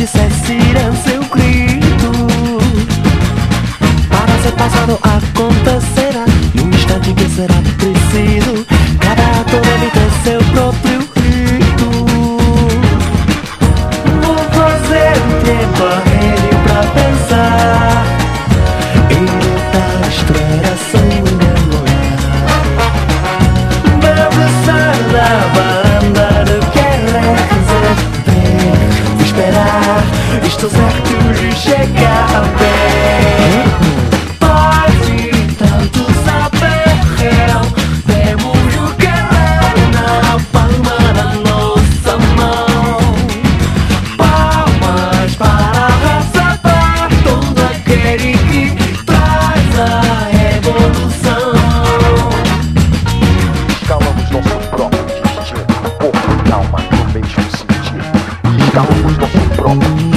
dissesse em seu grito. Para ser passado acontecerá no instante que será preciso. Cada ato deve ter seu próprio rito. Vou fazer um tempo a ele pra pensar e lutar, extrair ação em meu olhar. Abraçar na varanda do que resolver. Vou esperar, estou certo de chegar bem. Pode tanto saber, temos o que é na palma da nossa mão. Palmas para a raça, para todo aquele que traz a revolução. Escalamos nosso próprio destino, corpo e alma no mesmo sentido. Escalamos nosso próprio